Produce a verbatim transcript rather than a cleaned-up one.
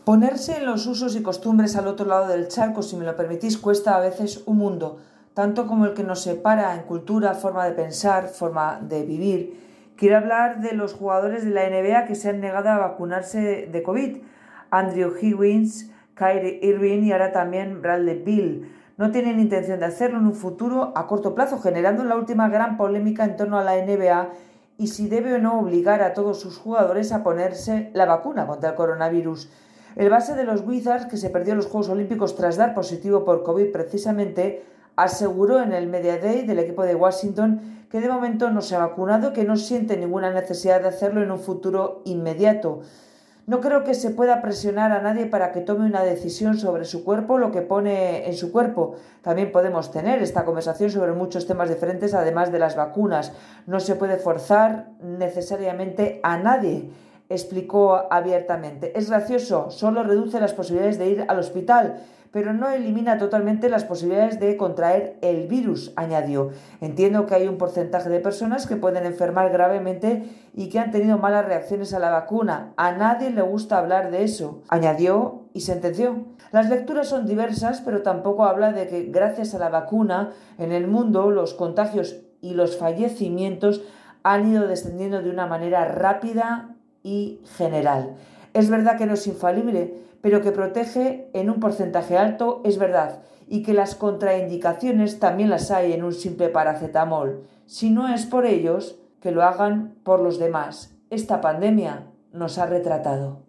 Ponerse en los usos y costumbres al otro lado del charco, si me lo permitís, cuesta a veces un mundo, tanto como el que nos separa en cultura, forma de pensar, forma de vivir. Quiero hablar de los jugadores de la N B A que se han negado a vacunarse de COVID. Andrew Wiggins, Kyrie Irving y ahora también Bradley Beal. No tienen intención de hacerlo en un futuro a corto plazo, generando la última gran polémica en torno a la N B A y si debe o no obligar a todos sus jugadores a ponerse la vacuna contra el coronavirus. El base de los Wizards, que se perdió los Juegos Olímpicos tras dar positivo por COVID precisamente, aseguró en el Media Day del equipo de Washington que de momento no se ha vacunado y que no siente ninguna necesidad de hacerlo en un futuro inmediato. No creo que se pueda presionar a nadie para que tome una decisión sobre su cuerpo, lo que pone en su cuerpo. También podemos tener esta conversación sobre muchos temas diferentes, además de las vacunas. No se puede forzar necesariamente a nadie, explicó abiertamente. Es gracioso, solo reduce las posibilidades de ir al hospital, pero no elimina totalmente las posibilidades de contraer el virus, añadió. Entiendo que hay un porcentaje de personas que pueden enfermar gravemente y que han tenido malas reacciones a la vacuna. A nadie le gusta hablar de eso, añadió y sentenció. Las lecturas son diversas, pero tampoco habla de que gracias a la vacuna en el mundo los contagios y los fallecimientos han ido descendiendo de una manera rápida y general. Es verdad que no es infalible, pero que protege en un porcentaje alto, es verdad, y que las contraindicaciones también las hay en un simple paracetamol. Si no es por ellos, que lo hagan por los demás. Esta pandemia nos ha retratado.